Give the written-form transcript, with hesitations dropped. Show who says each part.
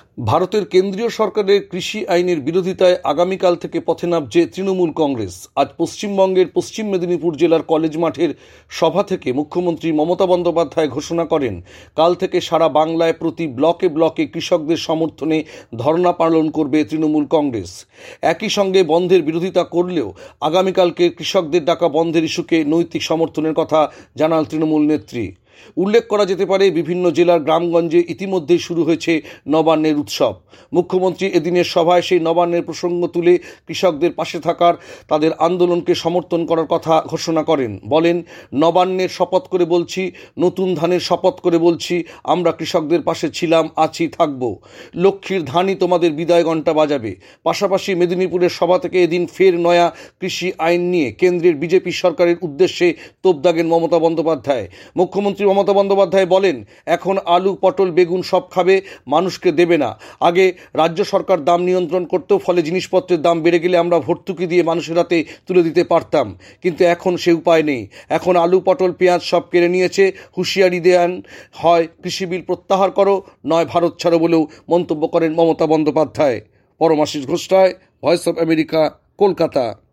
Speaker 1: ভারতের কেন্দ্রীয় সরকারের কৃষি আইনের বিরোধিতায় আগামীকাল থেকে পথে নামছে তৃণমূল কংগ্রেস। আজ পশ্চিমবঙ্গের পশ্চিম মেদিনীপুর জেলার কলেজ মাঠের সভা থেকে মুখ্যমন্ত্রী মমতা বন্দ্যোপাধ্যায় ঘোষণা করেন, কাল থেকে সারা বাংলায় প্রতি ব্লকে ব্লকে কৃষকদের সমর্থনে ধর্ণা পালন করবে তৃণমূল কংগ্রেস। একই সঙ্গে বন্ধের বিরোধিতা করলেও আগামীকালকে কৃষকদের ডাকা বন্ধের ইস্যুকে নৈতিক সমর্থনের কথা জানান তৃণমূল নেত্রী। উল্লেখ করা যেতে পারে, বিভিন্ন জেলার গ্রামগঞ্জে ইতিমধ্যেই শুরু হয়েছে নবান্নের উৎসব। মুখ্যমন্ত্রী এদিনের সভায় সেই নবান্নের প্রসঙ্গ তুলে কৃষকদের পাশে থাকার, তাদের আন্দোলনকে সমর্থন করার কথা ঘোষণা করেন। বলেন, নবান্নের শপথ করে বলছি, নতুন ধানের শপথ করে বলছি, আমরা কৃষকদের পাশে ছিলাম, আছি, থাকব। লক্ষ্মীর ধানই তোমাদের বিদায় ঘণ্টা বাজাবে। পাশাপাশি মেদিনীপুরের সভা থেকে এদিন ফের নয়া কৃষি আইন নিয়ে কেন্দ্রের বিজেপি সরকারের উদ্দেশ্যে তোপ দাগেন মমতা বন্দ্যোপাধ্যায়। মুখ্যমন্ত্রী মমতা বন্দ্যোপাধ্যায় বলেন, এখন আলু, পটল, বেগুন সব খাবে, মানুষকে দেবে না। আগে রাজ্য সরকার দাম নিয়ন্ত্রণ করত, ফলে জিনিসপত্রের দাম বেড়ে গেলে আমরা ভর্তুকি দিয়ে মানুষের হাতে তুলে দিতে পারতাম, কিন্তু এখন সে উপায় নেই। এখন আলু, পটল, পেঁয়াজ সব কেড়ে নিয়েছে। হুঁশিয়ারি দেন, হয় কৃষি বিল প্রত্যাহার করো, নয় ভারত ছাড়ো বলেও মন্তব্য করেন Mamata Bandyopadhyay. Paramashis Ghosh, voice of America, Kolkata.